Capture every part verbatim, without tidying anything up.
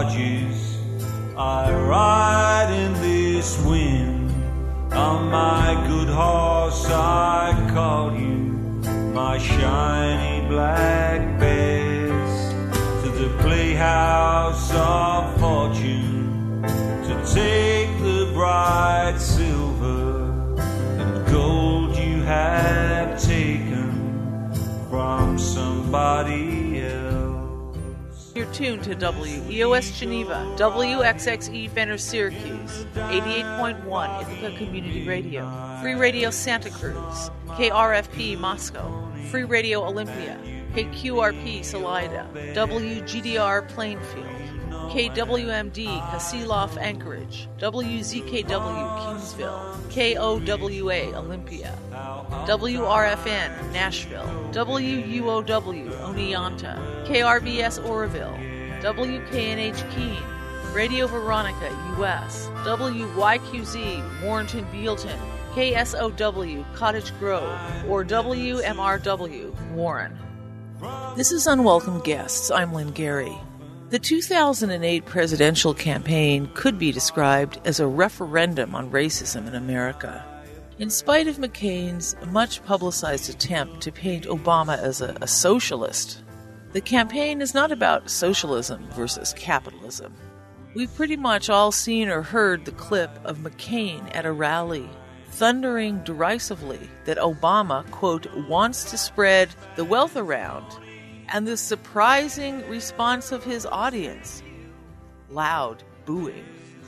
barges. I ride in this wind. On my good horse I call you, my shiny black bears, to the playhouse of fortune, to take the bright silver and gold you have taken from somebody else. You're tuned to W E O S Geneva, W X X E Fenner Syracuse, eighty-eight point one Ithaca Community Radio, Free Radio Santa Cruz, K R F P Moscow, Free Radio Olympia, K Q R P Salida, W G D R Plainfield, K W M D Kasilof Anchorage, W Z K W Kingsville, K O W A Olympia, W R F N Nashville, W U O W Oneonta, K R B S Oroville, W K N H Keene, Radio Veronica U S, W Y Q Z Warrenton Bealton, K S O W Cottage Grove, or W M R W Warren. This is Unwelcome Guests. I'm Lynn Gary. The two thousand eight presidential campaign could be described as a referendum on racism in America. In spite of McCain's much-publicized attempt to paint Obama as a, a socialist, the campaign is not about socialism versus capitalism. We've pretty much all seen or heard the clip of McCain at a rally, thundering derisively that Obama, quote, wants to spread the wealth around, and the surprising response of his audience, loud booing.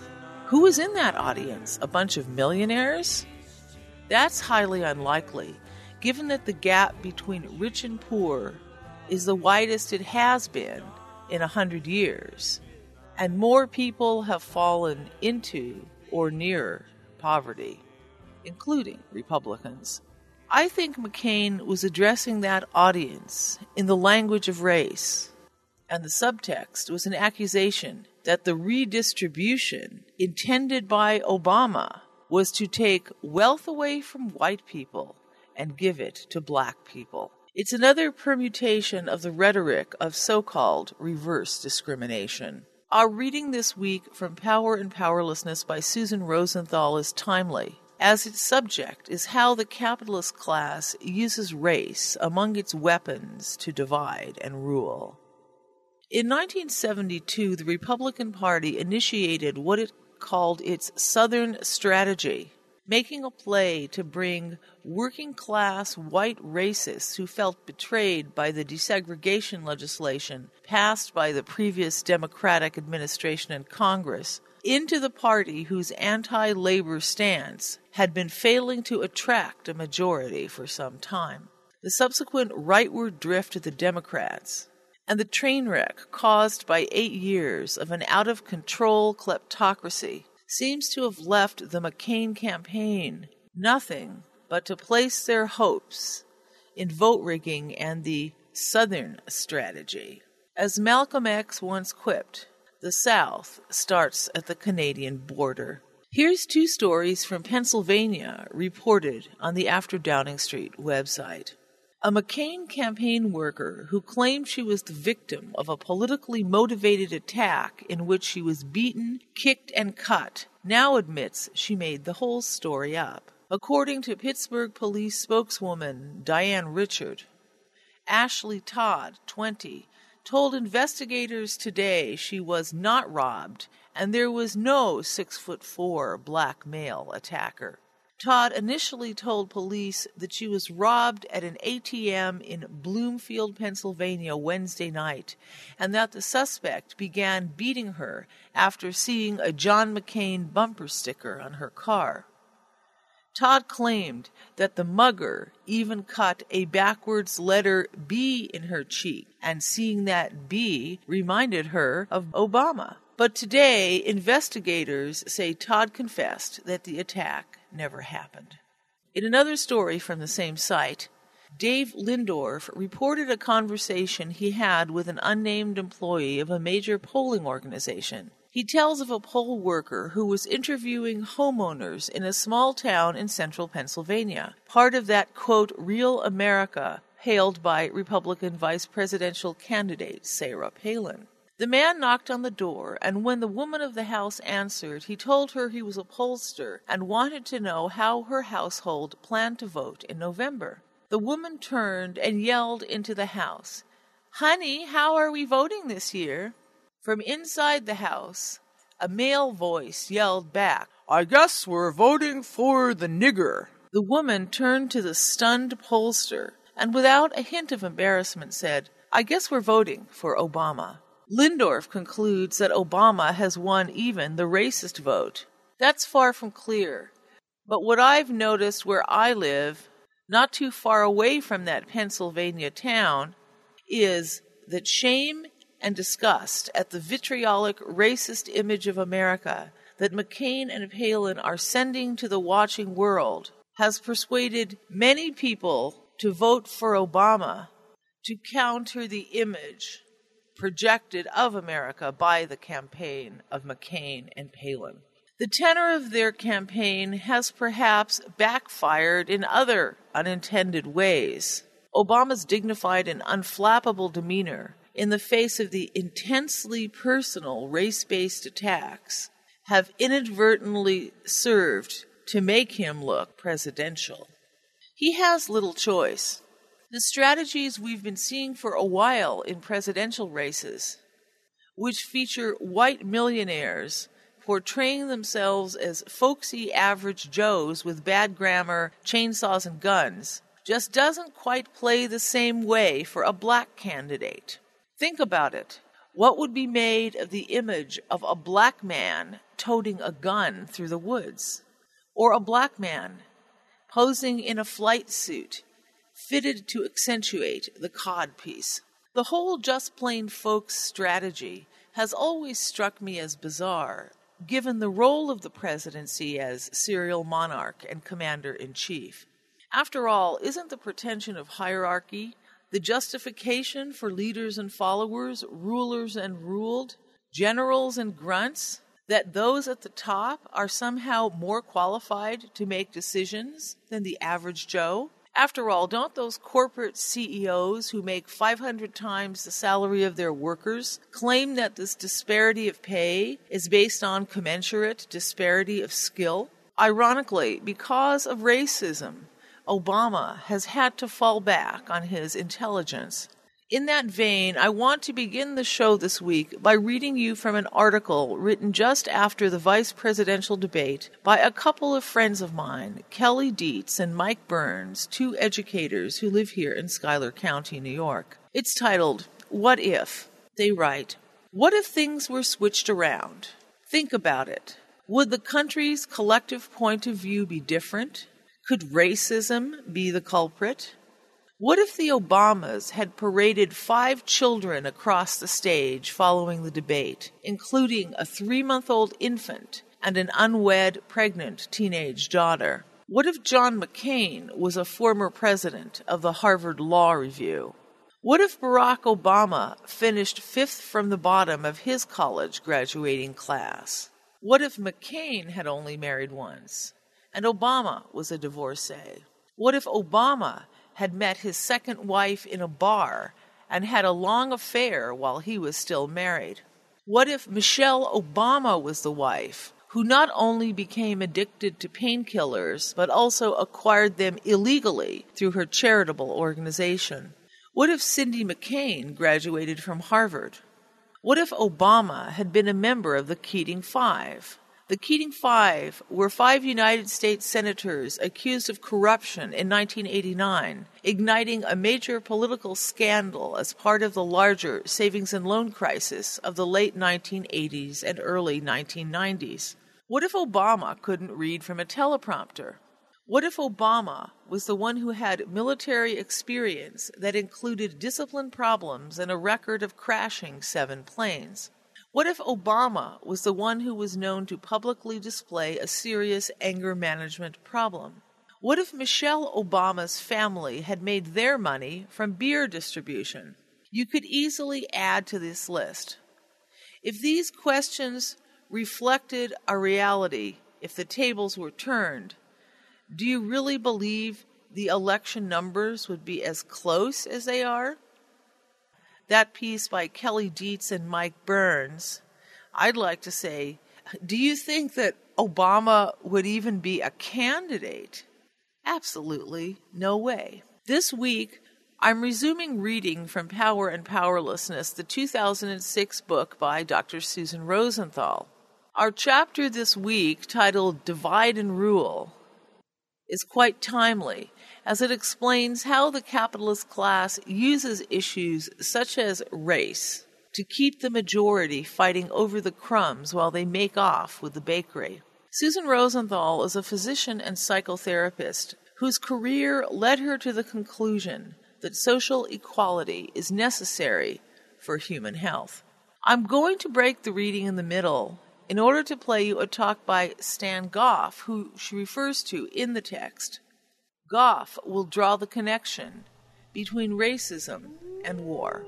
Who was in that audience? A bunch of millionaires? That's highly unlikely, given that the gap between rich and poor is the widest it has been in a hundred years, and more people have fallen into or near poverty, including Republicans. I think McCain was addressing that audience in the language of race, and the subtext was an accusation that the redistribution intended by Obama was to take wealth away from white people and give it to black people. It's another permutation of the rhetoric of so-called reverse discrimination. Our reading this week from Power and Powerlessness by Susan Rosenthal is timely, as its subject is how the capitalist class uses race among its weapons to divide and rule. In nineteen seventy-two, the Republican Party initiated what it called its Southern Strategy, making a play to bring working-class white racists who felt betrayed by the desegregation legislation passed by the previous Democratic administration and Congress into the party whose anti-labor stance had been failing to attract a majority for some time. The subsequent rightward drift of the Democrats and the train wreck caused by eight years of an out-of-control kleptocracy seems to have left the McCain campaign nothing but to place their hopes in vote rigging and the Southern Strategy. As Malcolm X once quipped, the South starts at the Canadian border. Here's two stories from Pennsylvania reported on the After Downing Street website. A McCain campaign worker who claimed she was the victim of a politically motivated attack in which she was beaten, kicked, and cut now admits she made the whole story up. According to Pittsburgh police spokeswoman Diane Richard, Ashley Todd, twenty, told investigators today she was not robbed and there was no six foot four black male attacker. Todd initially told police that she was robbed at an A T M in Bloomfield, Pennsylvania, Wednesday night, and that the suspect began beating her after seeing a John McCain bumper sticker on her car. Todd claimed that the mugger even cut a backwards letter B in her cheek, and seeing that B reminded her of Obama. But today, investigators say Todd confessed that the attack never happened. In another story from the same site, Dave Lindorf reported a conversation he had with an unnamed employee of a major polling organization. He tells of a poll worker who was interviewing homeowners in a small town in central Pennsylvania, part of that, quote, real America hailed by Republican vice presidential candidate Sarah Palin. The man knocked on the door, and when the woman of the house answered, he told her he was a pollster and wanted to know how her household planned to vote in November. The woman turned and yelled into the house, "Honey, how are we voting this year?" From inside the house, a male voice yelled back, "I guess we're voting for the nigger." The woman turned to the stunned pollster and without a hint of embarrassment said, "I guess we're voting for Obama." Lindorf concludes that Obama has won even the racist vote. That's far from clear. But what I've noticed where I live, not too far away from that Pennsylvania town, is that shame and disgust at the vitriolic racist image of America that McCain and Palin are sending to the watching world has persuaded many people to vote for Obama to counter the image projected of America by the campaign of McCain and Palin. The tenor of their campaign has perhaps backfired in other unintended ways. Obama's dignified and unflappable demeanor in the face of the intensely personal race-based attacks have inadvertently served to make him look presidential. He has little choice. The strategies we've been seeing for a while in presidential races, which feature white millionaires portraying themselves as folksy average Joes with bad grammar, chainsaws, and guns, just doesn't quite play the same way for a black candidate. Think about it. What would be made of the image of a black man toting a gun through the woods? Or a black man posing in a flight suit fitted to accentuate the codpiece? The whole just plain folks strategy has always struck me as bizarre, given the role of the presidency as serial monarch and commander-in-chief. After all, isn't the pretension of hierarchy the justification for leaders and followers, rulers and ruled, generals and grunts, that those at the top are somehow more qualified to make decisions than the average Joe? After all, don't those corporate C E Os who make five hundred times the salary of their workers claim that this disparity of pay is based on commensurate disparity of skill? Ironically, because of racism, Obama has had to fall back on his intelligence. In that vein, I want to begin the show this week by reading you from an article written just after the vice presidential debate by a couple of friends of mine, Kelly Dietz and Mike Burns, two educators who live here in Schuyler County, New York. It's titled, "What If?" They write, "What if things were switched around? Think about it. Would the country's collective point of view be different? Could racism be the culprit? What if the Obamas had paraded five children across the stage following the debate, including a three-month-old infant and an unwed, pregnant teenage daughter? What if John McCain was a former president of the Harvard Law Review? What if Barack Obama finished fifth from the bottom of his college graduating class? What if McCain had only married once, and Obama was a divorcee? What if Obama had met his second wife in a bar and had a long affair while he was still married? What if Michelle Obama was the wife who not only became addicted to painkillers but also acquired them illegally through her charitable organization? What if Cindy McCain graduated from Harvard? What if Obama had been a member of the Keating Five? The Keating Five were five United States senators accused of corruption in nineteen eighty-nine, igniting a major political scandal as part of the larger savings and loan crisis of the late nineteen eighties and early nineteen nineties. What if Obama couldn't read from a teleprompter? What if Obama was the one who had military experience that included discipline problems and a record of crashing seven planes? What if Obama was the one who was known to publicly display a serious anger management problem? What if Michelle Obama's family had made their money from beer distribution? You could easily add to this list. If these questions reflected a reality, if the tables were turned, do you really believe the election numbers would be as close as they are? that piece by Kelly Dietz and Mike Burns, I'd like to say, do you think that Obama would even be a candidate? Absolutely no way. This week, I'm resuming reading from Power and Powerlessness, the two thousand six book by Doctor Susan Rosenthal. Our chapter this week, titled Divide and Rule, is quite timely, as it explains how the capitalist class uses issues such as race to keep the majority fighting over the crumbs while they make off with the bakery. Susan Rosenthal is a physician and psychotherapist whose career led her to the conclusion that social equality is necessary for human health. I'm going to break the reading in the middle in order to play you a talk by Stan Goff, who she refers to in the text. Goff will draw the connection between racism and war.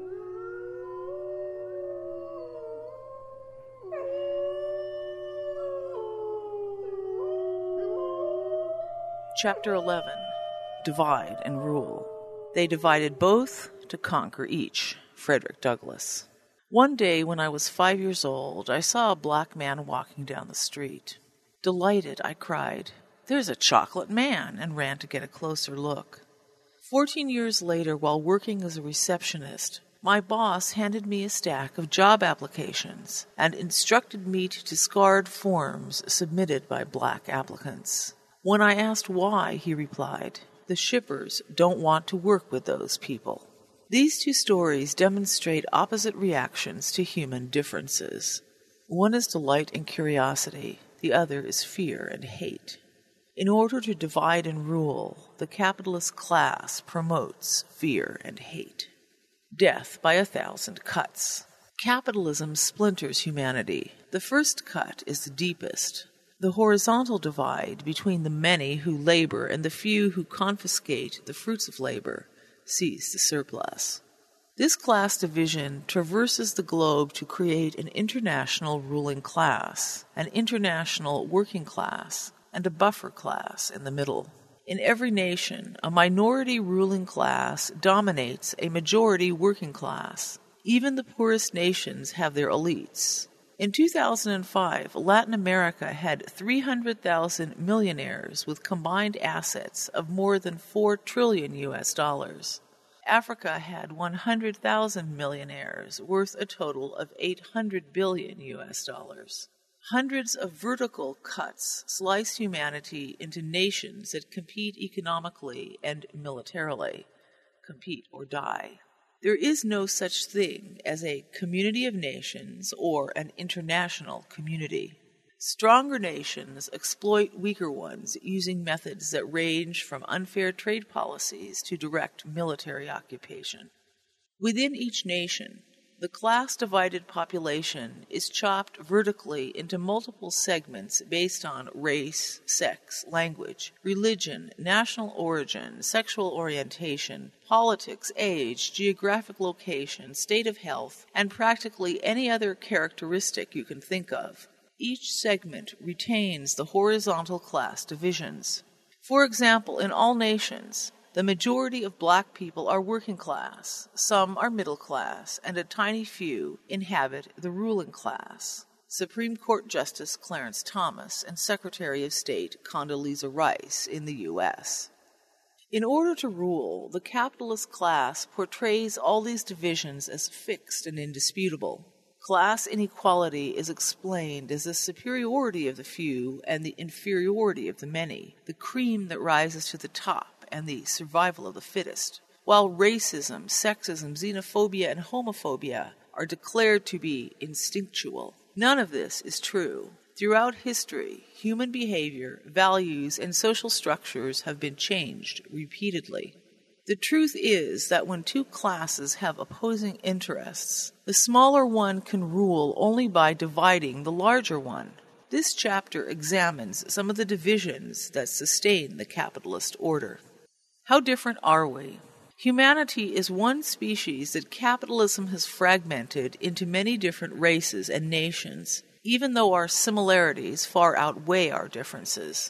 Chapter eleven. Divide and Rule. They divided both to conquer each. Frederick Douglass. One day when I was five years old, I saw a black man walking down the street. Delighted, I cried, "There's a chocolate man," and ran to get a closer look. Fourteen years later, while working as a receptionist, my boss handed me a stack of job applications and instructed me to discard forms submitted by black applicants. When I asked why, he replied, "The shippers don't want to work with those people." These two stories demonstrate opposite reactions to human differences. One is delight and curiosity, the other is fear and hate. In order to divide and rule, the capitalist class promotes fear and hate. Death by a thousand cuts. Capitalism splinters humanity. The first cut is the deepest. The horizontal divide between the many who labor and the few who confiscate the fruits of labor sees the surplus. This class division traverses the globe to create an international ruling class, an international working class, and a buffer class in the middle. In every nation, a minority ruling class dominates a majority working class. Even the poorest nations have their elites. In two thousand five, Latin America had three hundred thousand millionaires with combined assets of more than four trillion U S dollars. Africa had one hundred thousand millionaires worth a total of eight hundred billion U S dollars. Hundreds of vertical cuts slice humanity into nations that compete economically and militarily. Compete or die. There is no such thing as a community of nations or an international community. Stronger nations exploit weaker ones using methods that range from unfair trade policies to direct military occupation. Within each nation, the class-divided population is chopped vertically into multiple segments based on race, sex, language, religion, national origin, sexual orientation, politics, age, geographic location, state of health, and practically any other characteristic you can think of. Each segment retains the horizontal class divisions. For example, in all nations, the majority of black people are working class, some are middle class, and a tiny few inhabit the ruling class. Supreme Court Justice Clarence Thomas and Secretary of State Condoleezza Rice in the U S In order to rule, the capitalist class portrays all these divisions as fixed and indisputable. Class inequality is explained as the superiority of the few and the inferiority of the many, the cream that rises to the top, and the survival of the fittest, while racism, sexism, xenophobia, and homophobia are declared to be instinctual. None of this is true. Throughout history, human behavior, values, and social structures have been changed repeatedly. The truth is that when two classes have opposing interests, the smaller one can rule only by dividing the larger one. This chapter examines some of the divisions that sustain the capitalist order. How different are we? Humanity is one species that capitalism has fragmented into many different races and nations, even though our similarities far outweigh our differences.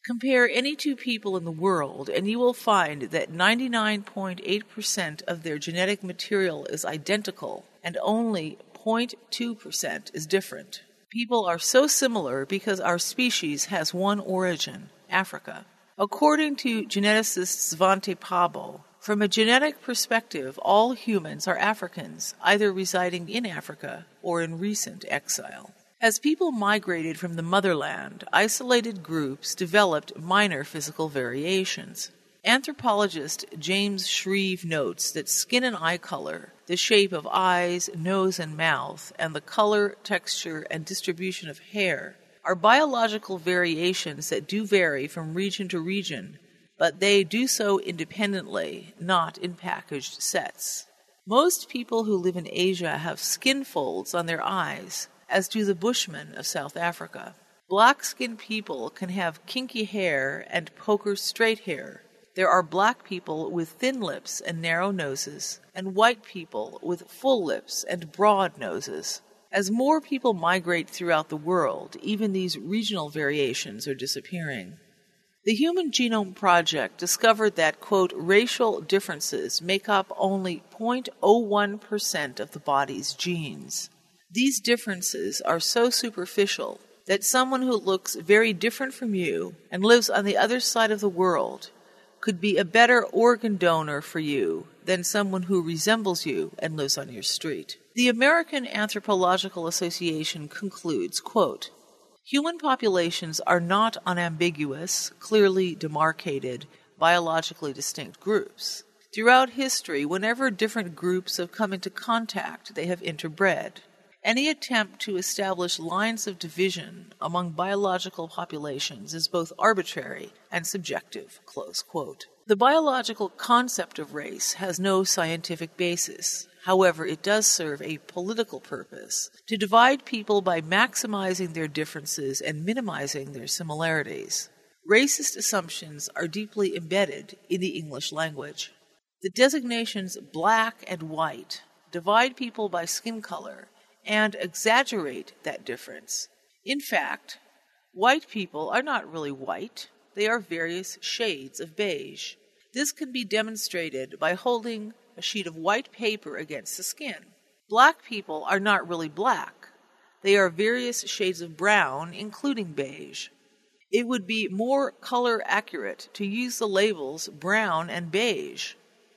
Compare any two people in the world, and you will find that ninety-nine point eight percent of their genetic material is identical, and only zero point two percent is different. People are so similar because our species has one origin, Africa. According to geneticist Svante Pabo, from a genetic perspective, all humans are Africans, either residing in Africa or in recent exile. As people migrated from the motherland, isolated groups developed minor physical variations. Anthropologist James Shreve notes that skin and eye color, the shape of eyes, nose, and mouth, and the color, texture, and distribution of hair are biological variations that do vary from region to region, but they do so independently, not in packaged sets. Most people who live in Asia have skin folds on their eyes, as do the Bushmen of South Africa. Black-skinned people can have kinky hair and poker straight hair. There are black people with thin lips and narrow noses, and white people with full lips and broad noses. As more people migrate throughout the world, even these regional variations are disappearing. The Human Genome Project discovered that, quote, racial differences make up only zero point zero one percent of the body's genes. These differences are so superficial that someone who looks very different from you and lives on the other side of the world could be a better organ donor for you than someone who resembles you and lives on your street. The American Anthropological Association concludes, quote, human populations are not unambiguous, clearly demarcated, biologically distinct groups. Throughout history, whenever different groups have come into contact, they have interbred. Any attempt to establish lines of division among biological populations is both arbitrary and subjective, close quote. The biological concept of race has no scientific basis. However, it does serve a political purpose, to divide people by maximizing their differences and minimizing their similarities. Racist assumptions are deeply embedded in the English language. The designations black and white divide people by skin color and exaggerate that difference. In fact, white people are not really white. They are various shades of beige. This can be demonstrated by holding a sheet of white paper against the skin. Black people are not really black. They are various shades of brown, including beige. It would be more color accurate to use the labels brown and beige.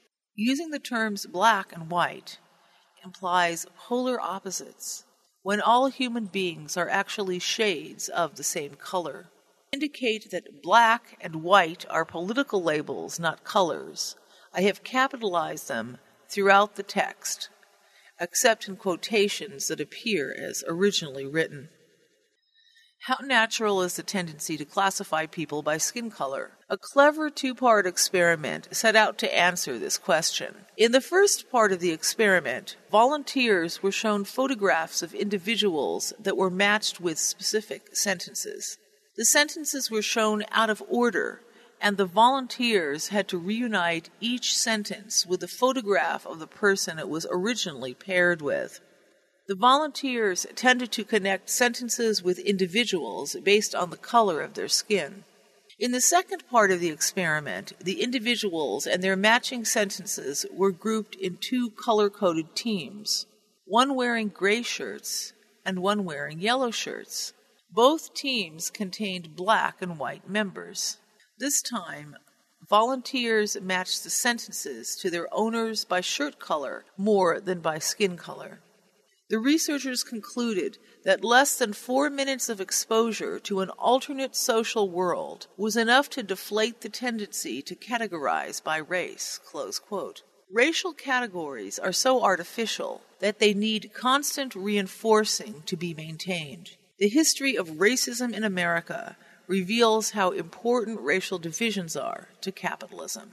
Using the terms black and white implies polar opposites, when all human beings are actually shades of the same color. Indicate that black and white are political labels, not colors. I have capitalized them throughout the text, except in quotations that appear as originally written. How natural is the tendency to classify people by skin color? A clever two-part experiment set out to answer this question. In the first part of the experiment, volunteers were shown photographs of individuals that were matched with specific sentences. The sentences were shown out of order, and the volunteers had to reunite each sentence with a photograph of the person it was originally paired with. The volunteers tended to connect sentences with individuals based on the color of their skin. In the second part of the experiment, the individuals and their matching sentences were grouped in two color-coded teams, one wearing gray shirts and one wearing yellow shirts. Both teams contained black and white members. This time, volunteers matched the sentences to their owners by shirt color more than by skin color. The researchers concluded that less than four minutes of exposure to an alternate social world was enough to deflate the tendency to categorize by race, close quote. Racial categories are so artificial that they need constant reinforcing to be maintained. The history of racism in America reveals how important racial divisions are to capitalism.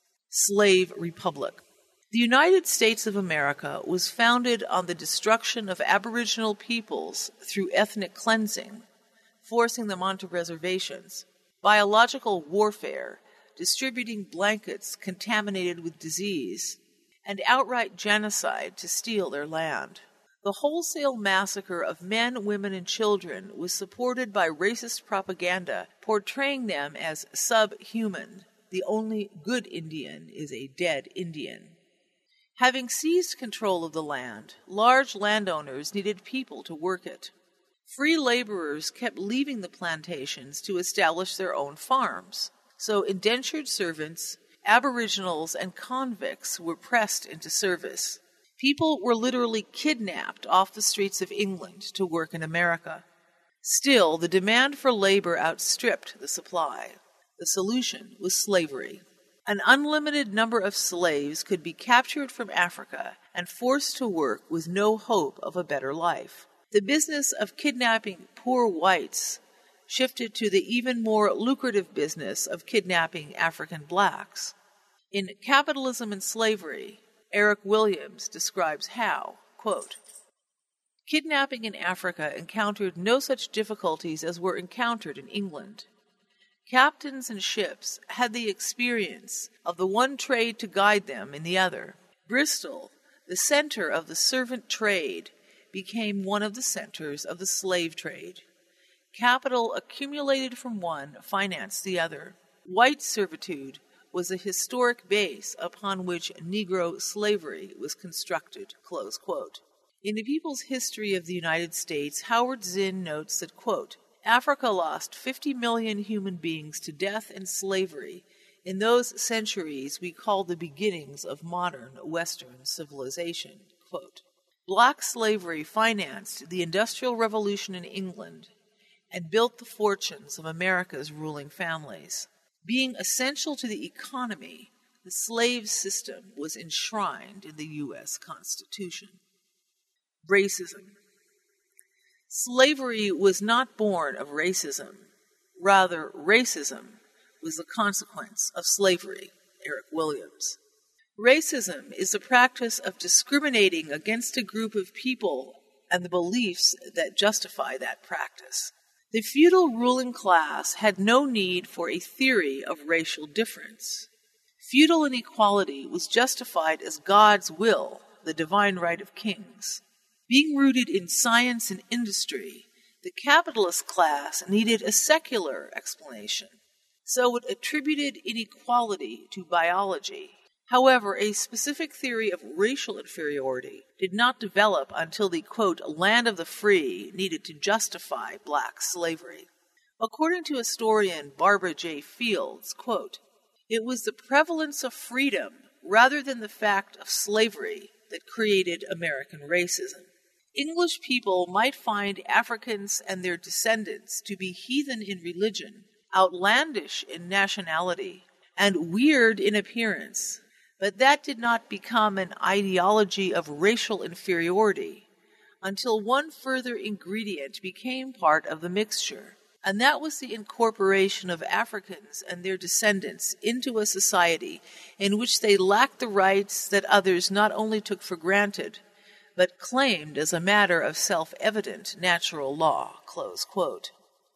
Slave Republic. The United States of America was founded on the destruction of Aboriginal peoples through ethnic cleansing, forcing them onto reservations, biological warfare, distributing blankets contaminated with disease, and outright genocide to steal their land. The wholesale massacre of men, women, and children was supported by racist propaganda portraying them as subhuman. The only good Indian is a dead Indian. Having seized control of the land, large landowners needed people to work it. Free laborers kept leaving the plantations to establish their own farms, so indentured servants, aboriginals, and convicts were pressed into service. People were literally kidnapped off the streets of England to work in America. Still, the demand for labor outstripped the supply. The solution was slavery. An unlimited number of slaves could be captured from Africa and forced to work with no hope of a better life. The business of kidnapping poor whites shifted to the even more lucrative business of kidnapping African blacks. In Capitalism and Slavery, Eric Williams describes how, quote, "Kidnapping in Africa encountered no such difficulties as were encountered in England. Captains and ships had the experience of the one trade to guide them in the other. Bristol, the center of the servant trade, became one of the centers of the slave trade. Capital accumulated from one financed the other. White servitude was a historic base upon which Negro slavery was constructed." Close quote. In The People's History of the United States, Howard Zinn notes that, quote, "Africa lost fifty million human beings to death and slavery in those centuries we call the beginnings of modern Western civilization." Quote. Black slavery financed the Industrial Revolution in England and built the fortunes of America's ruling families. Being essential to the economy, the slave system was enshrined in the U S Constitution. Racism. Slavery was not born of racism. Rather, racism was the consequence of slavery. Eric Williams. Racism is the practice of discriminating against a group of people and the beliefs that justify that practice. The feudal ruling class had no need for a theory of racial difference. Feudal inequality was justified as God's will, the divine right of kings. Being rooted in science and industry, the capitalist class needed a secular explanation, so it attributed inequality to biology. However, a specific theory of racial inferiority did not develop until the, quote, land of the free needed to justify black slavery. According to historian Barbara J. Fields, quote, "It was the prevalence of freedom rather than the fact of slavery that created American racism. English people might find Africans and their descendants to be heathen in religion, outlandish in nationality, and weird in appearance, but that did not become an ideology of racial inferiority until one further ingredient became part of the mixture, and that was the incorporation of Africans and their descendants into a society in which they lacked the rights that others not only took for granted, but claimed as a matter of self-evident natural law." Close quote.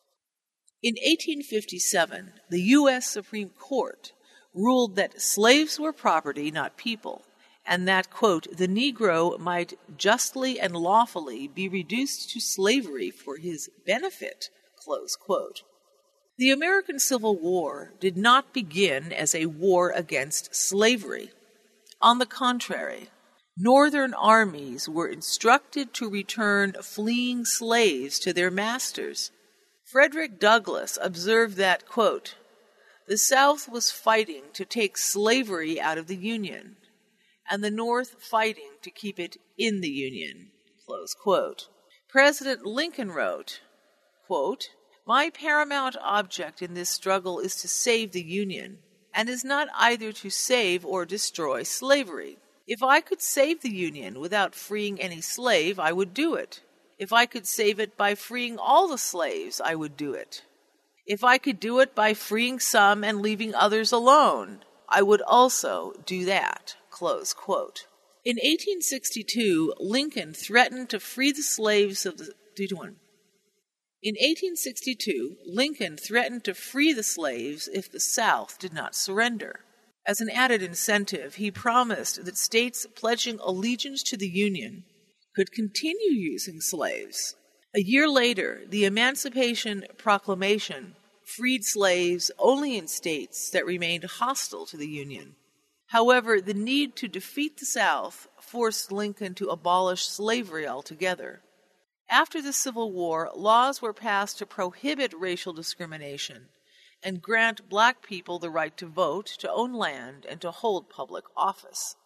In eighteen fifty-seven, the U S Supreme Court ruled that slaves were property, not people, and that, quote, "the Negro might justly and lawfully be reduced to slavery for his benefit," close quote. The American Civil War did not begin as a war against slavery. On the contrary, Northern armies were instructed to return fleeing slaves to their masters. Frederick Douglass observed that, quote, "the South was fighting to take slavery out of the Union, and the North fighting to keep it in the Union." Close quote. President Lincoln wrote, quote, "My paramount object in this struggle is to save the Union, and is not either to save or destroy slavery. If I could save the Union without freeing any slave, I would do it. If I could save it by freeing all the slaves, I would do it. If I could do it by freeing some and leaving others alone, I would also do that." Close quote. In eighteen sixty-two, Lincoln threatened to free the slaves of the... In eighteen sixty-two, Lincoln threatened to free the slaves if the South did not surrender. As an added incentive, he promised that states pledging allegiance to the Union could continue using slaves. A year later, the Emancipation Proclamation freed slaves only in states that remained hostile to the Union. However, the need to defeat the South forced Lincoln to abolish slavery altogether. After the Civil War, laws were passed to prohibit racial discrimination and grant black people the right to vote, to own land, and to hold public office.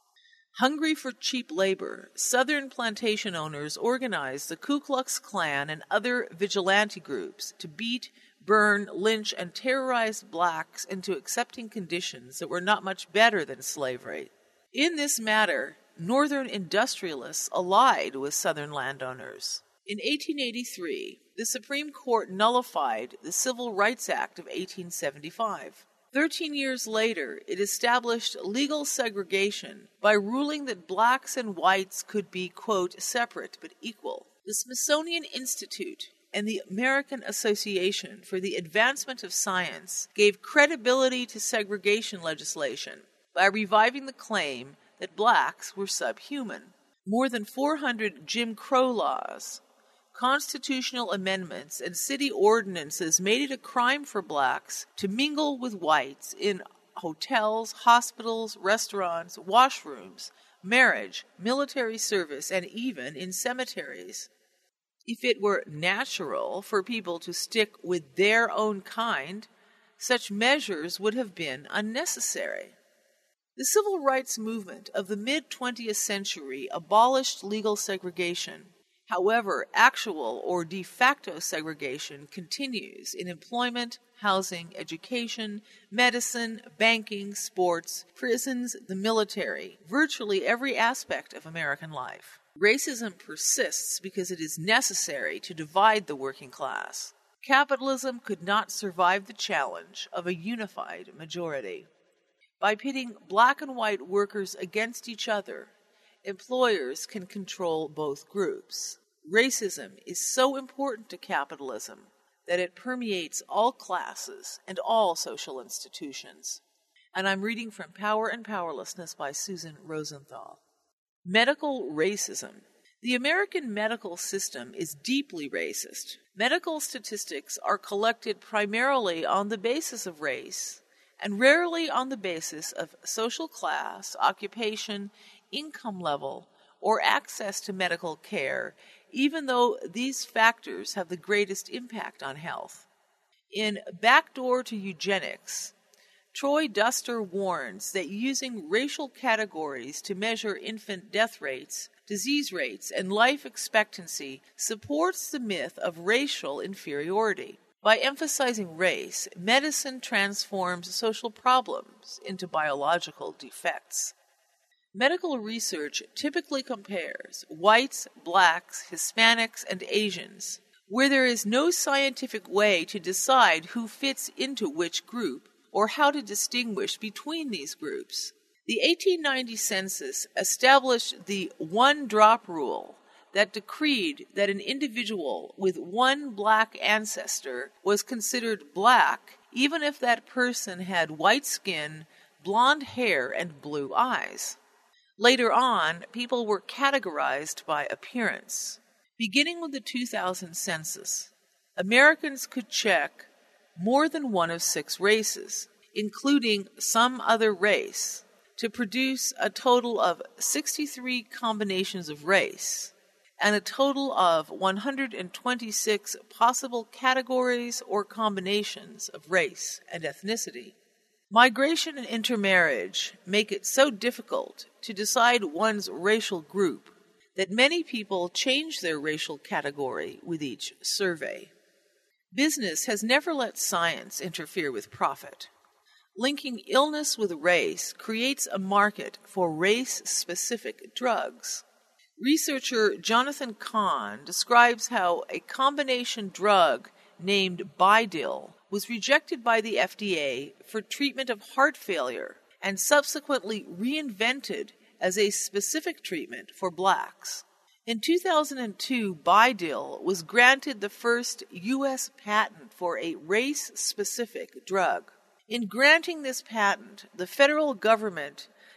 Hungry for cheap labor, Southern plantation owners organized the Ku Klux Klan and other vigilante groups to beat, burn, lynch, and terrorize blacks into accepting conditions that were not much better than slavery. In this matter, Northern industrialists allied with Southern landowners. In eighteen eighty-three, the Supreme Court nullified the Civil Rights Act of eighteen seventy-five. Thirteen years later, it established legal segregation by ruling that blacks and whites could be, quote, separate but equal. The Smithsonian Institute and the American Association for the Advancement of Science gave credibility to segregation legislation by reviving the claim that blacks were subhuman. More than four hundred Jim Crow laws, constitutional amendments, and city ordinances made it a crime for blacks to mingle with whites in hotels, hospitals, restaurants, washrooms, marriage, military service, and even in cemeteries. If it were natural for people to stick with their own kind, such measures would have been unnecessary. The civil rights movement of the mid-twentieth century abolished legal segregation. However, actual or de facto segregation continues in employment, housing, education, medicine, banking, sports, prisons, the military, virtually every aspect of American life. Racism persists because it is necessary to divide the working class. Capitalism could not survive the challenge of a unified majority. By pitting black and white workers against each other, employers can control both groups. Racism is so important to capitalism that it permeates all classes and all social institutions. And I'm reading from Power and Powerlessness by Susan Rosenthal. Medical racism. The American medical system is deeply racist. Medical statistics are collected primarily on the basis of race and rarely on the basis of social class, occupation, income level, or access to medical care, even though these factors have the greatest impact on health. In Backdoor to Eugenics, Troy Duster warns that using racial categories to measure infant death rates, disease rates, and life expectancy supports the myth of racial inferiority. By emphasizing race, medicine transforms social problems into biological defects. Medical research typically compares whites, blacks, Hispanics, and Asians, where there is no scientific way to decide who fits into which group or how to distinguish between these groups. The eighteen ninety census established the one-drop rule that decreed that an individual with one black ancestor was considered black even if that person had white skin, blonde hair, and blue eyes. Later on, people were categorized by appearance. Beginning with the two thousand census, Americans could check more than one of six races, including some other race, to produce a total of sixty-three combinations of race and a total of one hundred twenty-six possible categories or combinations of race and ethnicity. Migration and intermarriage make it so difficult to decide one's racial group that many people change their racial category with each survey. Business has never let science interfere with profit. Linking illness with race creates a market for race-specific drugs. Researcher Jonathan Kahn describes how a combination drug named Bidil was rejected by the F D A for treatment of heart failure and subsequently reinvented as a specific treatment for blacks. In two thousand two, Bidil was granted the first U S patent for a race-specific drug. In granting this patent, the federal government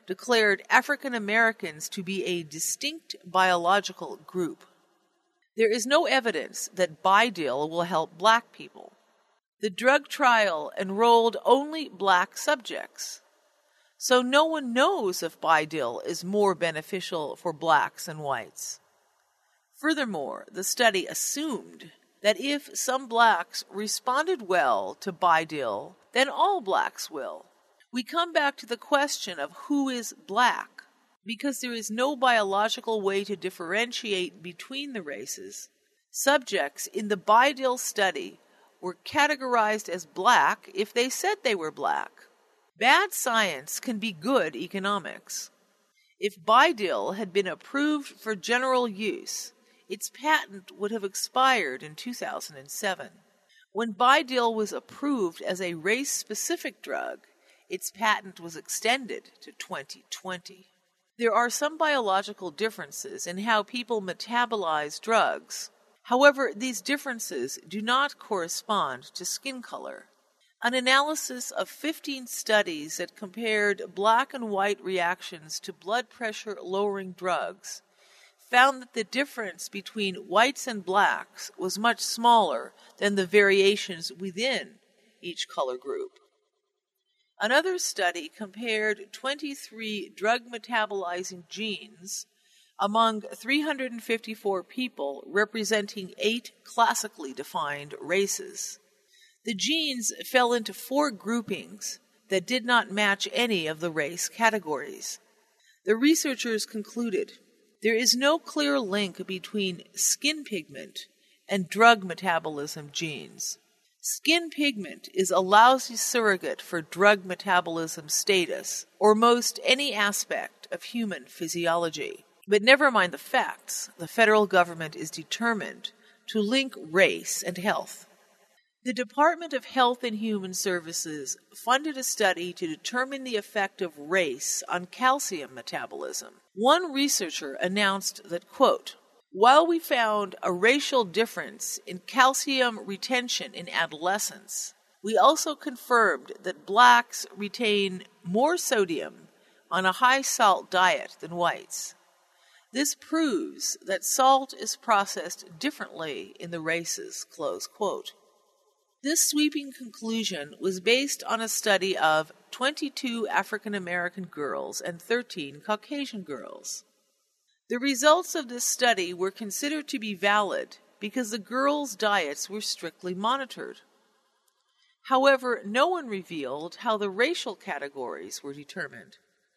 declared African Americans to be a distinct biological group. There is no evidence that Bidil will help black people. The drug trial enrolled only black subjects, so no one knows if Bidil is more beneficial for blacks and whites. Furthermore, the study assumed that if some blacks responded well to Bidil, then all blacks will. We come back to the question of who is black. Because there is no biological way to differentiate between the races, subjects in the Bidil study were categorized as black if they said they were black. Bad science can be good economics. If Bidil had been approved for general use, its patent would have expired in two thousand seven. When Bidil was approved as a race-specific drug, its patent was extended to twenty twenty. There are some biological differences in how people metabolize drugs. However, these differences do not correspond to skin color. An analysis of fifteen studies that compared black and white reactions to blood pressure-lowering drugs found that the difference between whites and blacks was much smaller than the variations within each color group. Another study compared twenty-three drug-metabolizing genes among three hundred fifty-four people representing eight classically defined races. The genes fell into four groupings that did not match any of the race categories. The researchers concluded there is no clear link between skin pigment and drug metabolism genes. Skin pigment is a lousy surrogate for drug metabolism status, or most any aspect of human physiology. But never mind the facts, the federal government is determined to link race and health. The Department of Health and Human Services funded a study to determine the effect of race on calcium metabolism. One researcher announced that, quote, "While we found a racial difference in calcium retention in adolescence, we also confirmed that blacks retain more sodium on a high-salt diet than whites. This proves that salt is processed differently in the races," close quote. This sweeping conclusion was based on a study of twenty-two African American girls and thirteen Caucasian girls. The results of this study were considered to be valid because the girls' diets were strictly monitored. However, no one revealed how the racial categories were determined.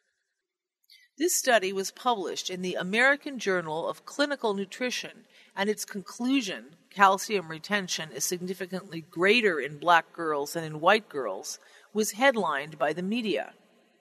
This study was published in the American Journal of Clinical Nutrition, and its conclusion, calcium retention is significantly greater in black girls than in white girls, was headlined by the media.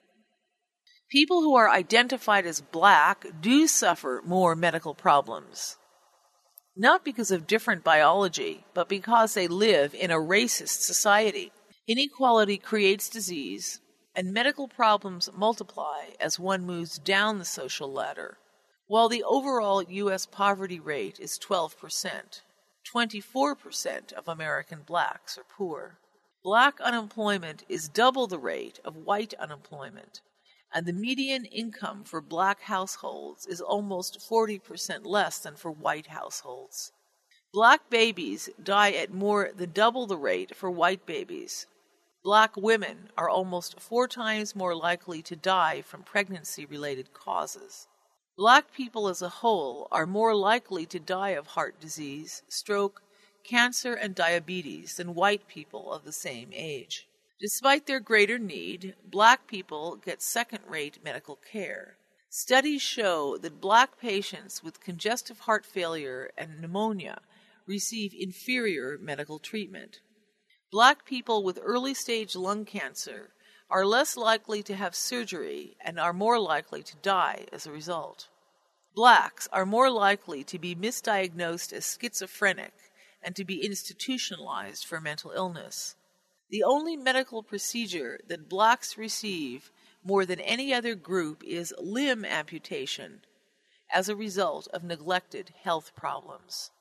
People who are identified as black do suffer more medical problems, not because of different biology, but because they live in a racist society. Inequality creates disease, and medical problems multiply as one moves down the social ladder. While the overall U S poverty rate is twelve percent, twenty-four percent of American blacks are poor. Black unemployment is double the rate of white unemployment, and the median income for black households is almost forty percent less than for white households. Black babies die at more than double the rate for white babies. Black women are almost four times more likely to die from pregnancy-related causes. Black people as a whole are more likely to die of heart disease, stroke, cancer, and diabetes than white people of the same age. Despite their greater need, black people get second-rate medical care. Studies show that black patients with congestive heart failure and pneumonia receive inferior medical treatment. Black people with early-stage lung cancer are less likely to have surgery and are more likely to die as a result. Blacks are more likely to be misdiagnosed as schizophrenic and to be institutionalized for mental illness. The only medical procedure that blacks receive more than any other group is limb amputation as a result of neglected health problems.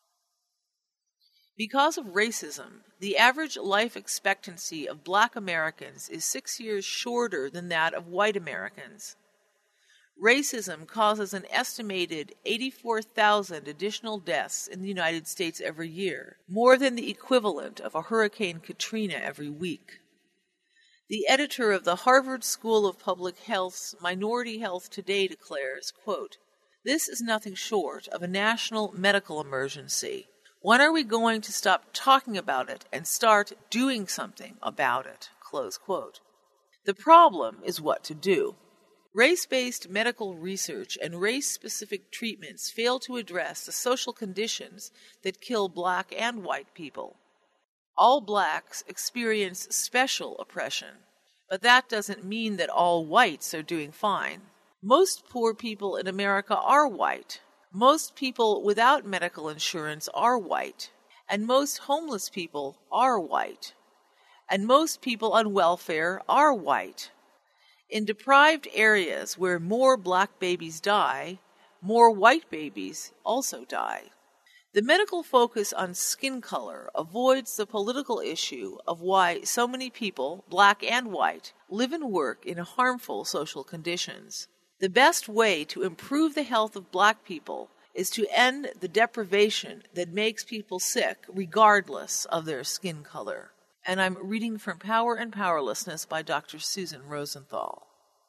Because of racism, the average life expectancy of black Americans is six years shorter than that of white Americans. Racism causes an estimated eighty-four thousand additional deaths in the United States every year, more than the equivalent of a Hurricane Katrina every week. The editor of the Harvard School of Public Health's Minority Health Today declares, quote, "This is nothing short of a national medical emergency. When are we going to stop talking about it and start doing something about it?" Close quote. The problem is what to do. Race-based medical research and race-specific treatments fail to address the social conditions that kill black and white people. All blacks experience special oppression, but that doesn't mean that all whites are doing fine. Most poor people in America are white. Most people without medical insurance are white. And most homeless people are white. And most people on welfare are white. In deprived areas where more black babies die, more white babies also die. The medical focus on skin color avoids the political issue of why so many people, black and white, live and work in harmful social conditions. The best way to improve the health of black people is to end the deprivation that makes people sick regardless of their skin color. And I'm reading from Power and Powerlessness by Doctor Susan Rosenthal.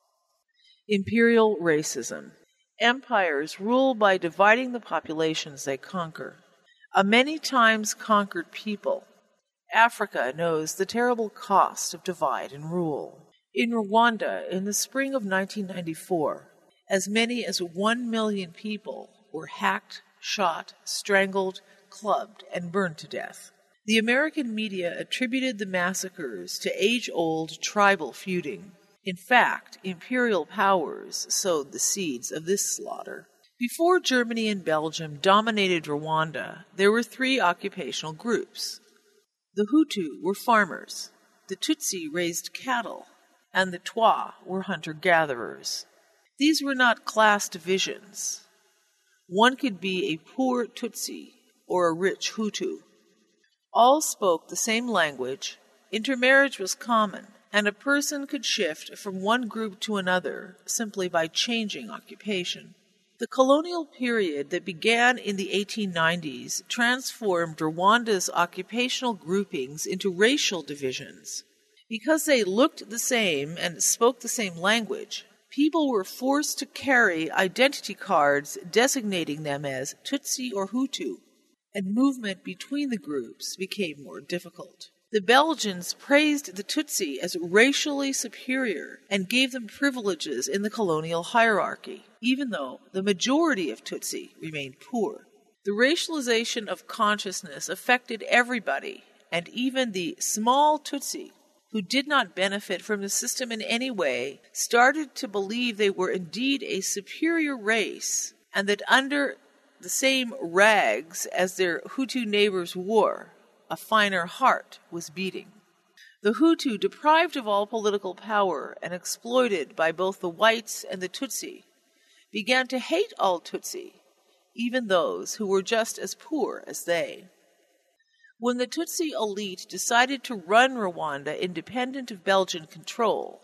Imperial racism. Empires rule by dividing the populations they conquer. A many times conquered people, Africa knows the terrible cost of divide and rule. In Rwanda, in the spring of nineteen ninety-four, as many as one million people were hacked, shot, strangled, clubbed, and burned to death. The American media attributed the massacres to age-old tribal feuding. In fact, imperial powers sowed the seeds of this slaughter. Before Germany and Belgium dominated Rwanda, there were three occupational groups. The Hutu were farmers, the Tutsi raised cattle, and the Twa were hunter-gatherers. These were not class divisions. One could be a poor Tutsi or a rich Hutu. All spoke the same language, intermarriage was common, and a person could shift from one group to another simply by changing occupation. The colonial period that began in the eighteen nineties transformed Rwanda's occupational groupings into racial divisions. Because they looked the same and spoke the same language, people were forced to carry identity cards designating them as Tutsi or Hutu, and movement between the groups became more difficult. The Belgians praised the Tutsi as racially superior and gave them privileges in the colonial hierarchy, even though the majority of Tutsi remained poor. The racialization of consciousness affected everybody, and even the small Tutsi, who did not benefit from the system in any way, started to believe they were indeed a superior race, and that under the same rags as their Hutu neighbors wore, a finer heart was beating. The Hutu, deprived of all political power and exploited by both the whites and the Tutsi, began to hate all Tutsi, even those who were just as poor as they. When the Tutsi elite decided to run Rwanda independent of Belgian control,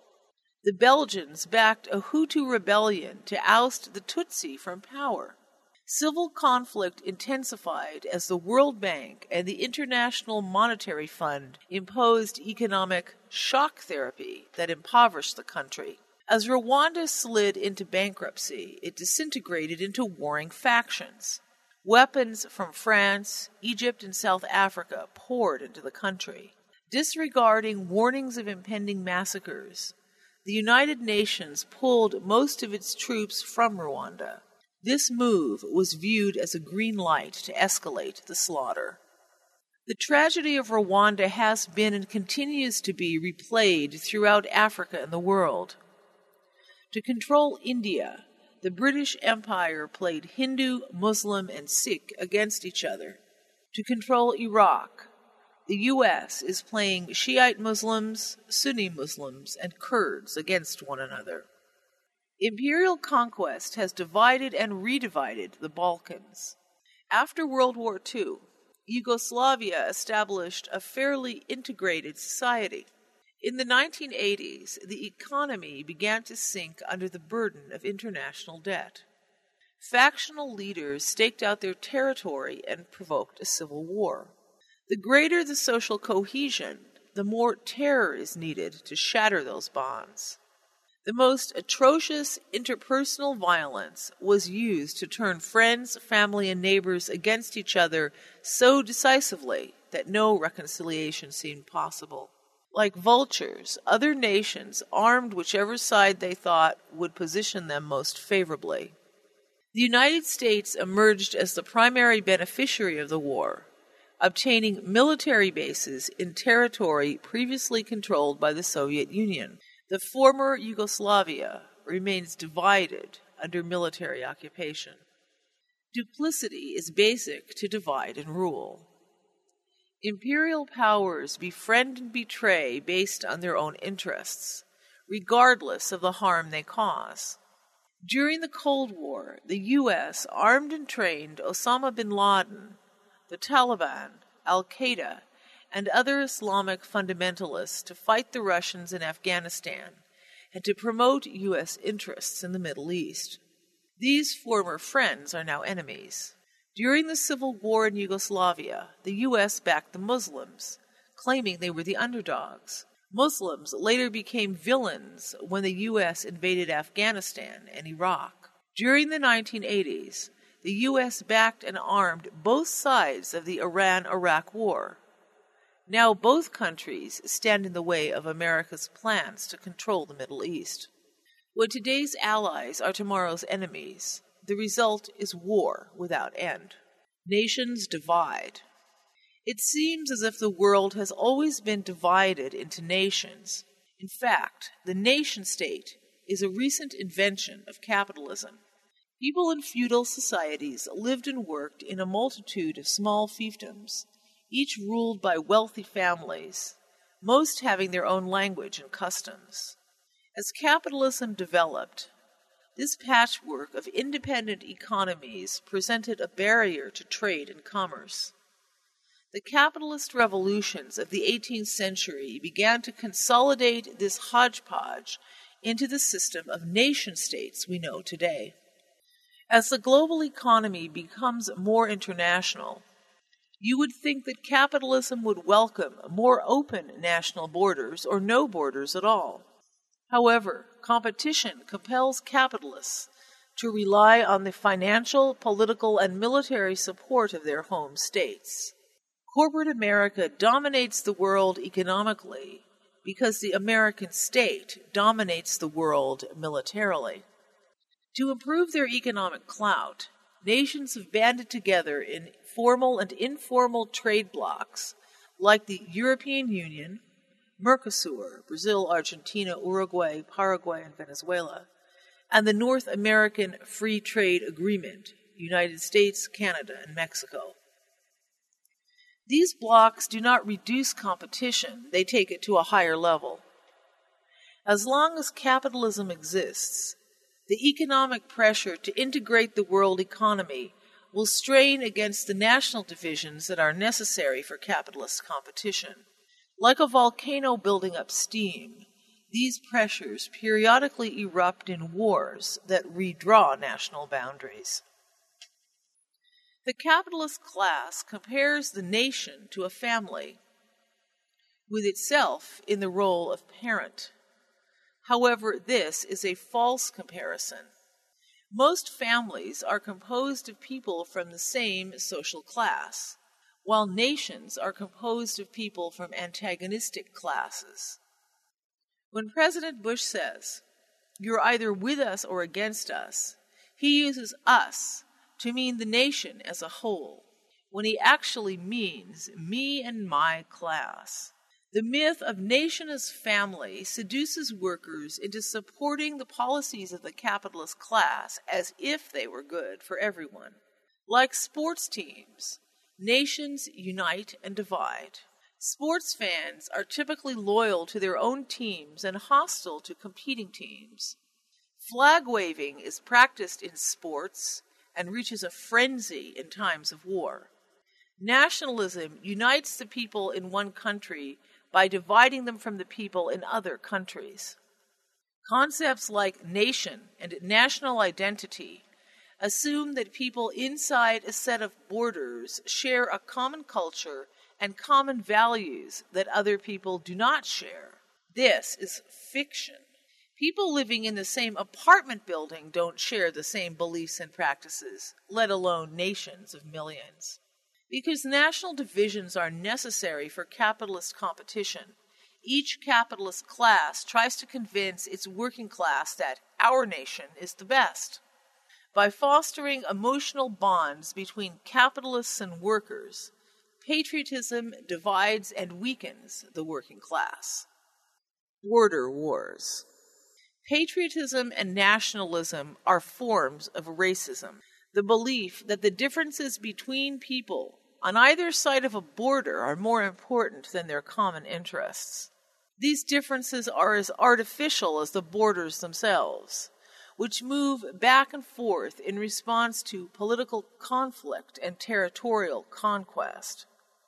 the Belgians backed a Hutu rebellion to oust the Tutsi from power. Civil conflict intensified as the World Bank and the International Monetary Fund imposed economic shock therapy that impoverished the country. As Rwanda slid into bankruptcy, it disintegrated into warring factions. Weapons from France, Egypt, and South Africa poured into the country. Disregarding warnings of impending massacres, the United Nations pulled most of its troops from Rwanda. This move was viewed as a green light to escalate the slaughter. The tragedy of Rwanda has been and continues to be replayed throughout Africa and the world. To control India, the British Empire played Hindu, Muslim, and Sikh against each other. To control Iraq, the U S is playing Shiite Muslims, Sunni Muslims, and Kurds against one another. Imperial conquest has divided and redivided the Balkans. After World War Two, Yugoslavia established a fairly integrated society. In the nineteen eighties, the economy began to sink under the burden of international debt. Factional leaders staked out their territory and provoked a civil war. The greater the social cohesion, the more terror is needed to shatter those bonds. The most atrocious interpersonal violence was used to turn friends, family, and neighbors against each other so decisively that no reconciliation seemed possible. Like vultures, other nations armed whichever side they thought would position them most favorably. The United States emerged as the primary beneficiary of the war, obtaining military bases in territory previously controlled by the Soviet Union. The former Yugoslavia remains divided under military occupation. Duplicity is basic to divide and rule. Imperial powers befriend and betray based on their own interests, regardless of the harm they cause. During the Cold War, the U S armed and trained Osama bin Laden, the Taliban, Al-Qaeda, and other Islamic fundamentalists to fight the Russians in Afghanistan and to promote U S interests in the Middle East. These former friends are now enemies. During the civil war in Yugoslavia, the U S backed the Muslims, claiming they were the underdogs. Muslims later became villains when the U S invaded Afghanistan and Iraq. During the nineteen eighties, the U S backed and armed both sides of the Iran-Iraq war. Now both countries stand in the way of America's plans to control the Middle East. When today's allies are tomorrow's enemies, the result is war without end. Nations divide. It seems as if the world has always been divided into nations. In fact, the nation-state is a recent invention of capitalism. People in feudal societies lived and worked in a multitude of small fiefdoms, each ruled by wealthy families, most having their own language and customs. As capitalism developed, this patchwork of independent economies presented a barrier to trade and commerce. The capitalist revolutions of the eighteenth century began to consolidate this hodgepodge into the system of nation-states we know today. As the global economy becomes more international, you would think that capitalism would welcome more open national borders or no borders at all. However, competition compels capitalists to rely on the financial, political, and military support of their home states. Corporate America dominates the world economically because the American state dominates the world militarily. To improve their economic clout, nations have banded together in formal and informal trade blocs like the European Union, Mercosur, Brazil, Argentina, Uruguay, Paraguay, and Venezuela, and the North American Free Trade Agreement, United States, Canada, and Mexico. These blocs do not reduce competition, they take it to a higher level. As long as capitalism exists, the economic pressure to integrate the world economy will strain against the national divisions that are necessary for capitalist competition. Like a volcano building up steam, these pressures periodically erupt in wars that redraw national boundaries. The capitalist class compares the nation to a family, with itself in the role of parent. However, this is a false comparison. Most families are composed of people from the same social class, while nations are composed of people from antagonistic classes. When President Bush says, "You're either with us or against us," he uses us to mean the nation as a whole, when he actually means me and my class. The myth of nation as family seduces workers into supporting the policies of the capitalist class as if they were good for everyone. Like sports teams, nations unite and divide. Sports fans are typically loyal to their own teams and hostile to competing teams. Flag waving is practiced in sports and reaches a frenzy in times of war. Nationalism unites the people in one country by dividing them from the people in other countries. Concepts like nation and national identity assume that people inside a set of borders share a common culture and common values that other people do not share. This is fiction. People living in the same apartment building don't share the same beliefs and practices, let alone nations of millions. Because national divisions are necessary for capitalist competition, each capitalist class tries to convince its working class that our nation is the best. By fostering emotional bonds between capitalists and workers, patriotism divides and weakens the working class. Border wars. Patriotism and nationalism are forms of racism. The belief that the differences between people on either side of a border are more important than their common interests. These differences are as artificial as the borders themselves, which move back and forth in response to political conflict and territorial conquest.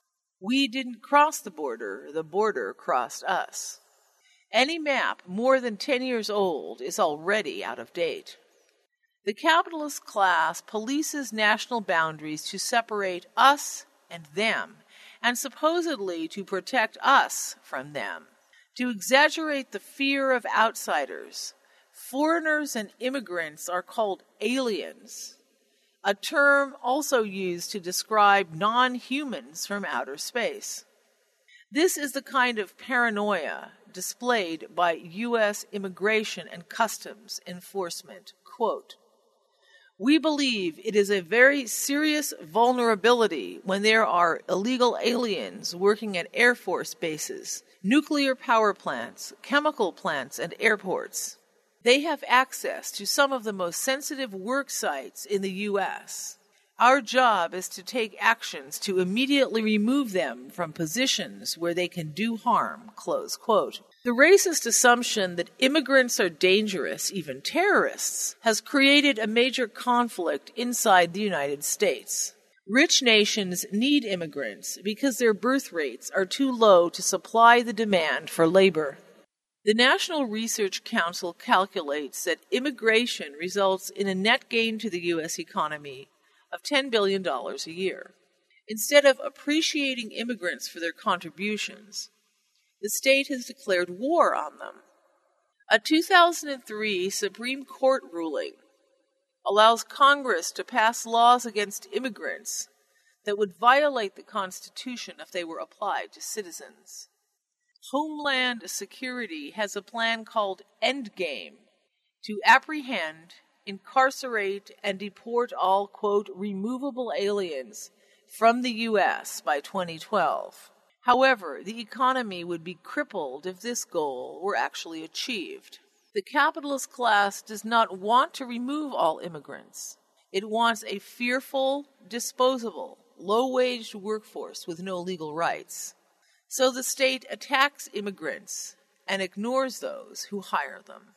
We didn't cross the border, the border crossed us. Any map more than ten years old is already out of date. The capitalist class polices national boundaries to separate us and them, and supposedly to protect us from them. To exaggerate the fear of outsiders, foreigners and immigrants are called aliens, a term also used to describe non-humans from outer space. This is the kind of paranoia displayed by U S Immigration and Customs Enforcement. Quote, "We believe it is a very serious vulnerability when there are illegal aliens working at Air Force bases, nuclear power plants, chemical plants, and airports. They have access to some of the most sensitive work sites in the U S. Our job is to take actions to immediately remove them from positions where they can do harm." Close quote. The racist assumption that immigrants are dangerous, even terrorists, has created a major conflict inside the United States. Rich nations need immigrants because their birth rates are too low to supply the demand for labor. The National Research Council calculates that immigration results in a net gain to the U S economy of ten billion dollars a year. Instead of appreciating immigrants for their contributions, the state has declared war on them. A two thousand three Supreme Court ruling allows Congress to pass laws against immigrants that would violate the Constitution if they were applied to citizens. Homeland Security has a plan called Endgame to apprehend, incarcerate, and deport all, quote, removable aliens from the U S by twenty twelve. However, the economy would be crippled if this goal were actually achieved. The capitalist class does not want to remove all immigrants. It wants a fearful, disposable, low-waged workforce with no legal rights. So the state attacks immigrants and ignores those who hire them.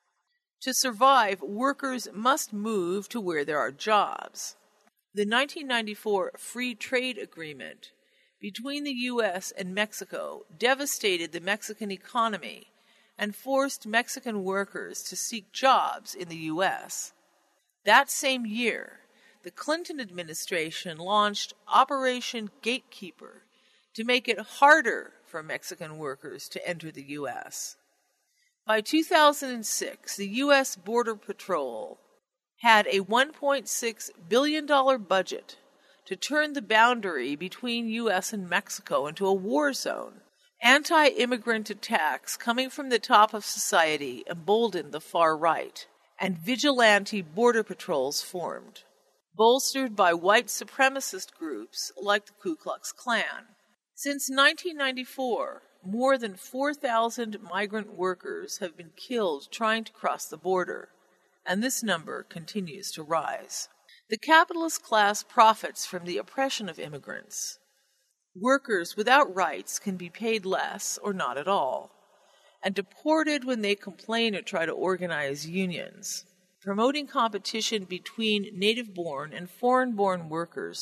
To survive, workers must move to where there are jobs. The nineteen ninety-four Free Trade Agreement between the U S and Mexico devastated the Mexican economy and forced Mexican workers to seek jobs in the U S. That same year, the Clinton administration launched Operation Gatekeeper to make it harder for Mexican workers to enter the U S. By two thousand six, the U S Border Patrol had a one point six billion dollars budget to turn the boundary between U S and Mexico into a war zone. Anti-immigrant attacks coming from the top of society emboldened the far right, and vigilante border patrols formed, bolstered by white supremacist groups like the Ku Klux Klan. Since nineteen ninety-four, more than four thousand migrant workers have been killed trying to cross the border, and this number continues to rise. The capitalist class profits from the oppression of immigrants. Workers without rights can be paid less or not at all, and deported when they complain or try to organize unions. Promoting competition between native-born and foreign-born workers,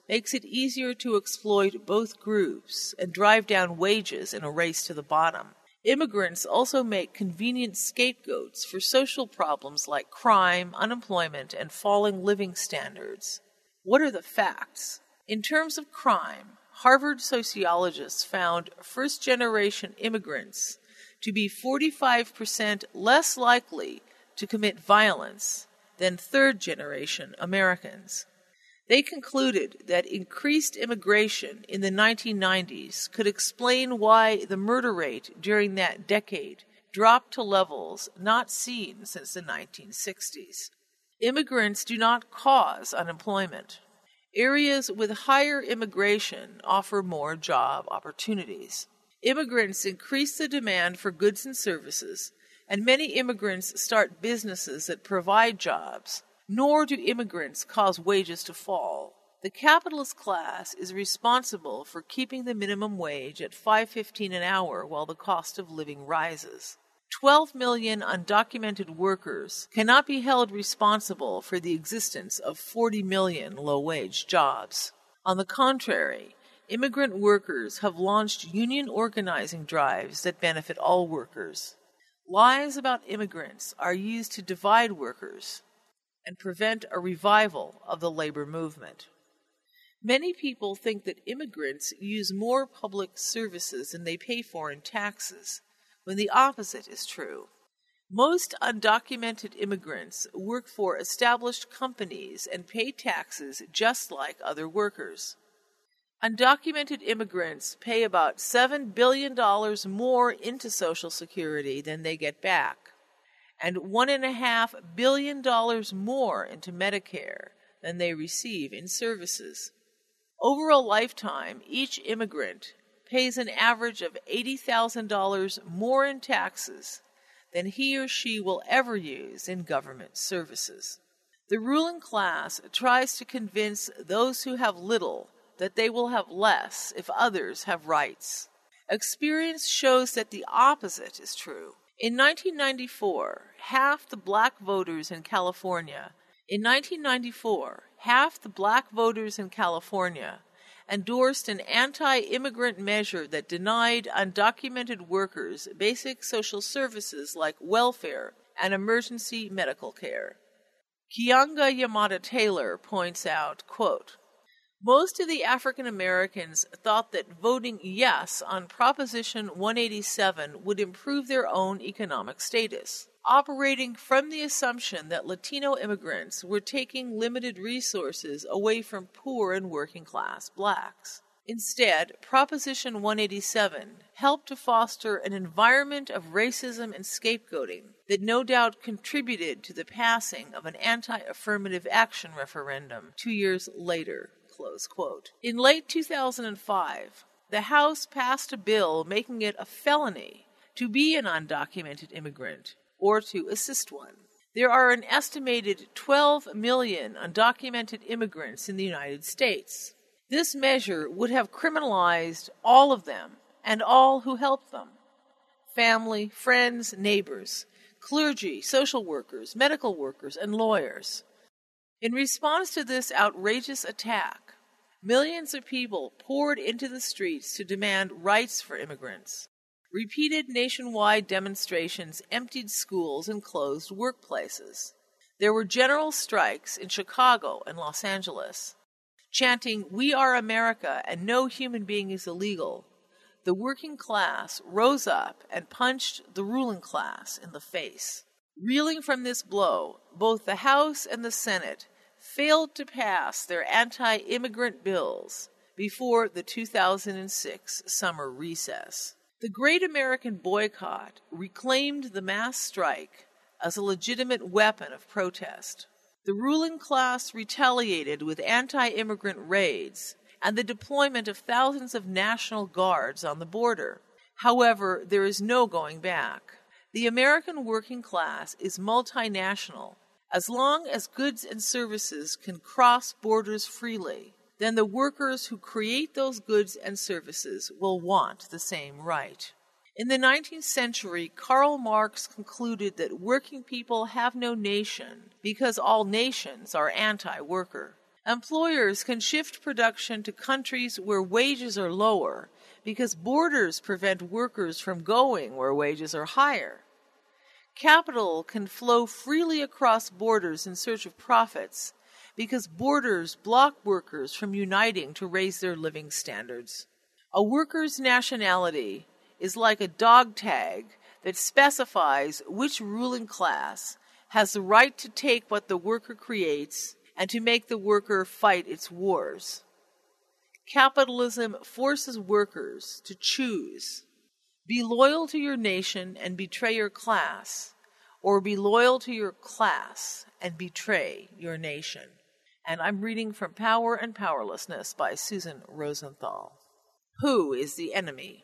makes it easier to exploit both groups and drive down wages in a race to the bottom. Immigrants also make convenient scapegoats for social problems like crime, unemployment, and falling living standards. What are the facts? In terms of crime, Harvard sociologists found first-generation immigrants to be forty-five percent less likely to commit violence than third-generation Americans. They concluded that increased immigration in the nineteen nineties could explain why the murder rate during that decade dropped to levels not seen since the nineteen sixties. Immigrants do not cause unemployment. Areas with higher immigration offer more job opportunities. Immigrants increase the demand for goods and services, and many immigrants start businesses that provide jobs. Nor do immigrants cause wages to fall. The capitalist class is responsible for keeping the minimum wage at five dollars and fifteen cents an hour while the cost of living rises. twelve million undocumented workers cannot be held responsible for the existence of forty million low-wage jobs. On the contrary, immigrant workers have launched union organizing drives that benefit all workers. Lies about immigrants are used to divide workers and prevent a revival of the labor movement. Many people think that immigrants use more public services than they pay for in taxes, when the opposite is true. Most undocumented immigrants work for established companies and pay taxes just like other workers. Undocumented immigrants pay about seven billion dollars more into Social Security than they get back, and one point five billion dollars more into Medicare than they receive in services. Over a lifetime, each immigrant pays an average of eighty thousand dollars more in taxes than he or she will ever use in government services. The ruling class tries to convince those who have little that they will have less if others have rights. Experience shows that the opposite is true. In nineteen ninety-four, half the black voters in California, in nineteen ninety-four, half the black voters in California endorsed an anti-immigrant measure that denied undocumented workers basic social services like welfare and emergency medical care. Kianga Yamada Taylor points out, quote, "Most of the African Americans thought that voting yes on Proposition one eighty-seven would improve their own economic status, operating from the assumption that Latino immigrants were taking limited resources away from poor and working-class blacks. Instead, Proposition one eighty-seven helped to foster an environment of racism and scapegoating that no doubt contributed to the passing of an anti-affirmative action referendum two years later." Close quote. In late two thousand five, the House passed a bill making it a felony to be an undocumented immigrant or to assist one. There are an estimated twelve million undocumented immigrants in the United States. This measure would have criminalized all of them and all who helped them: family, friends, neighbors, clergy, social workers, medical workers, and lawyers. In response to this outrageous attack, millions of people poured into the streets to demand rights for immigrants. Repeated nationwide demonstrations emptied schools and closed workplaces. There were general strikes in Chicago and Los Angeles. Chanting, "We are America and no human being is illegal," the working class rose up and punched the ruling class in the face. Reeling from this blow, both the House and the Senate failed to pass their anti-immigrant bills before the two thousand six summer recess. The Great American Boycott reclaimed the mass strike as a legitimate weapon of protest. The ruling class retaliated with anti-immigrant raids and the deployment of thousands of National Guards on the border. However, there is no going back. The American working class is multinational. As long as goods and services can cross borders freely, then the workers who create those goods and services will want the same right. In the nineteenth century, Karl Marx concluded that working people have no nation because all nations are anti-worker. Employers can shift production to countries where wages are lower because borders prevent workers from going where wages are higher. Capital can flow freely across borders in search of profits because borders block workers from uniting to raise their living standards. A worker's nationality is like a dog tag that specifies which ruling class has the right to take what the worker creates and to make the worker fight its wars. Capitalism forces workers to choose. Be loyal to your nation and betray your class, or be loyal to your class and betray your nation. And I'm reading from Power and Powerlessness by Susan Rosenthal. Who is the enemy?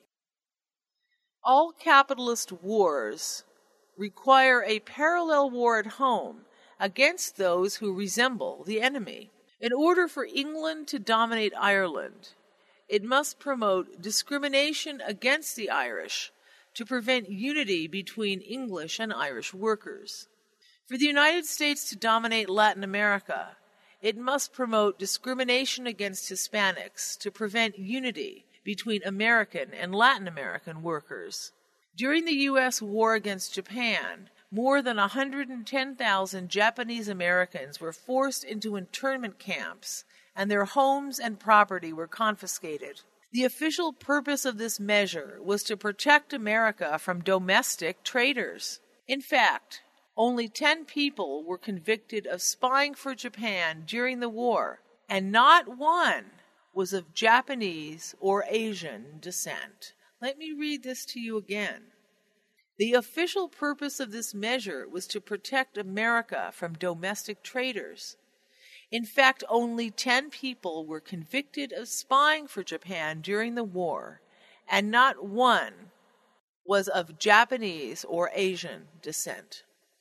All capitalist wars require a parallel war at home against those who resemble the enemy. In order for England to dominate Ireland, it must promote discrimination against the Irish to prevent unity between English and Irish workers. For the United States to dominate Latin America, it must promote discrimination against Hispanics to prevent unity between American and Latin American workers. During the U S war against Japan, more than one hundred ten thousand Japanese Americans were forced into internment camps, and their homes and property were confiscated. The official purpose of this measure was to protect America from domestic traitors. In fact, only ten people were convicted of spying for Japan during the war, and not one was of Japanese or Asian descent. Let me read this to you again. The official purpose of this measure was to protect America from domestic traitors. In fact, only ten people were convicted of spying for Japan during the war, and not one was of Japanese or Asian descent.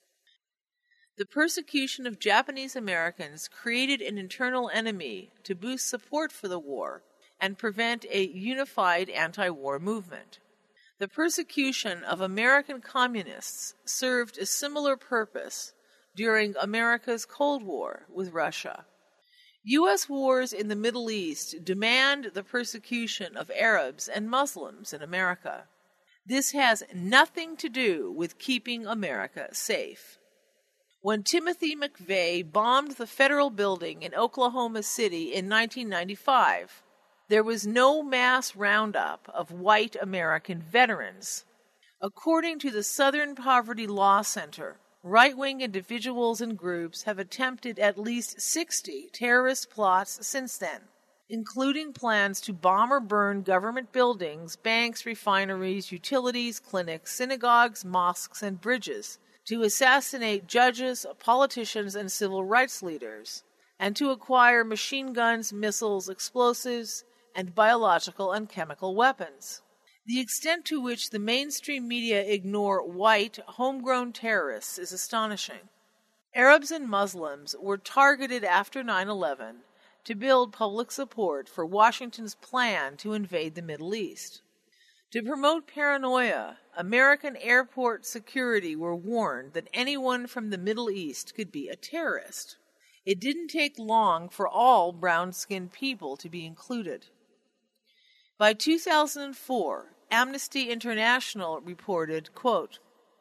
The persecution of Japanese Americans created an internal enemy to boost support for the war and prevent a unified anti-war movement. The persecution of American communists served a similar purpose during America's Cold War with Russia. U S wars in the Middle East demand the persecution of Arabs and Muslims in America. This has nothing to do with keeping America safe. When Timothy McVeigh bombed the federal building in Oklahoma City in nineteen ninety-five, there was no mass roundup of white American veterans. According to the Southern Poverty Law Center, right-wing individuals and groups have attempted at least sixty terrorist plots since then, including plans to bomb or burn government buildings, banks, refineries, utilities, clinics, synagogues, mosques, and bridges, to assassinate judges, politicians, and civil rights leaders, and to acquire machine guns, missiles, explosives, and biological and chemical weapons. The extent to which the mainstream media ignore white, homegrown terrorists is astonishing. Arabs and Muslims were targeted after nine eleven to build public support for Washington's plan to invade the Middle East. To promote paranoia, American airport security were warned that anyone from the Middle East could be a terrorist. It didn't take long for all brown-skinned people to be included. By two thousand four, Amnesty International reported, quote,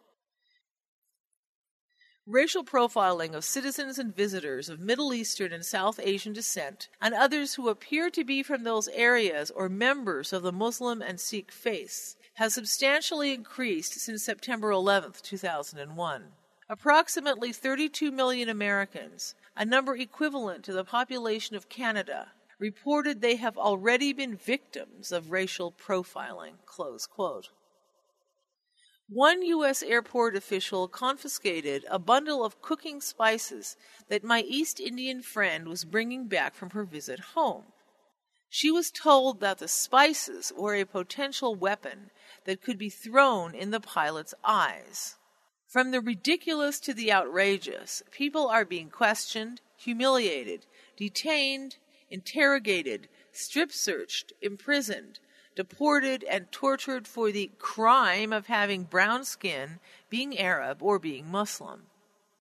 racial profiling of citizens and visitors of Middle Eastern and South Asian descent and others who appear to be from those areas or members of the Muslim and Sikh faiths has substantially increased since September eleventh, two thousand one. Approximately thirty-two million Americans, a number equivalent to the population of Canada, reported they have already been victims of racial profiling, close quote. One U S airport official confiscated a bundle of cooking spices that my East Indian friend was bringing back from her visit home. She was told that the spices were a potential weapon that could be thrown in the pilot's eyes. From the ridiculous to the outrageous, people are being questioned, humiliated, detained, interrogated, strip-searched, imprisoned, deported, and tortured for the crime of having brown skin, being Arab, or being Muslim.